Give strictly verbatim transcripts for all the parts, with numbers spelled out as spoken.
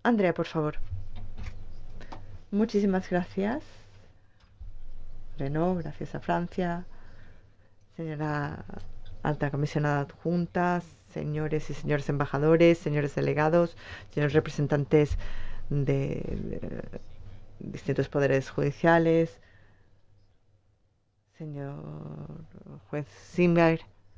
Andrea, por favor. Muchísimas gracias. Renault, gracias a Francia. Señora alta comisionada adjunta, señores y señores embajadores, señores delegados, señores representantes de, de distintos poderes judiciales, señor juez Simber,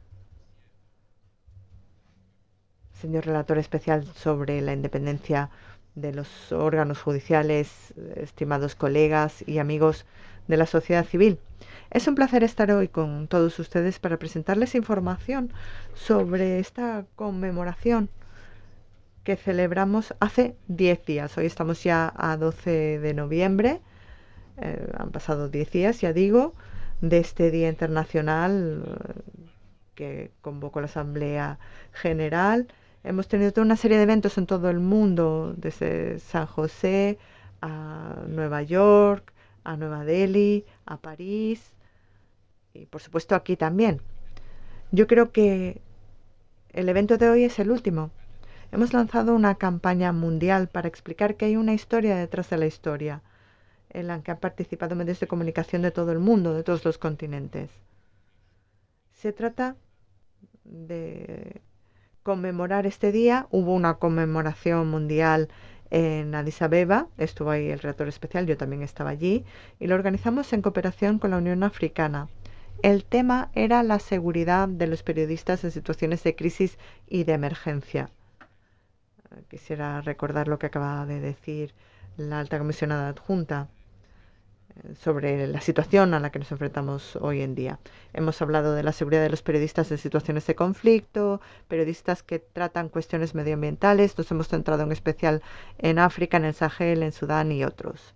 señor relator especial sobre la independencia de los órganos judiciales, estimados colegas y amigos de la sociedad civil. Es un placer estar hoy con todos ustedes para presentarles información sobre esta conmemoración que celebramos hace diez días. Hoy estamos ya a doce de noviembre. Eh, han pasado diez días, ya digo, de este Día Internacional eh, que convocó la Asamblea General. Hemos tenido toda una serie de eventos en todo el mundo, desde San José a Nueva York, a Nueva Delhi, a París y por supuesto aquí también. Yo creo que el evento de hoy es el último. Hemos lanzado una campaña mundial para explicar que hay una historia detrás de la historia, en la que han participado medios de comunicación de todo el mundo, de todos los continentes. Se trata de conmemorar este día. Hubo una conmemoración mundial en Addis Abeba, estuvo ahí el relator especial, yo también estaba allí, y lo organizamos en cooperación con la Unión Africana. El tema era la seguridad de los periodistas en situaciones de crisis y de emergencia. Quisiera recordar lo que acaba de decir la alta comisionada adjunta sobre la situación a la que nos enfrentamos hoy en día. Hemos hablado de la seguridad de los periodistas en situaciones de conflicto, periodistas que tratan cuestiones medioambientales, nos hemos centrado en especial en África, en el Sahel, en Sudán y otros.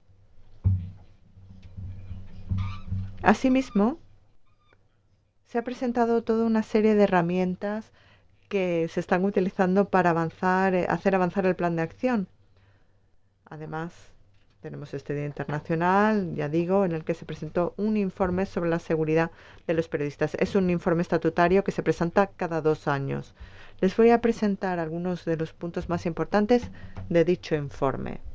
Asimismo, se ha presentado toda una serie de herramientas que se están utilizando para avanzar, eh, hacer avanzar el plan de acción. Además, tenemos este Día Internacional, ya digo, en el que se presentó un informe sobre la seguridad de los periodistas. Es un informe estatutario que se presenta cada dos años. Les voy a presentar algunos de los puntos más importantes de dicho informe.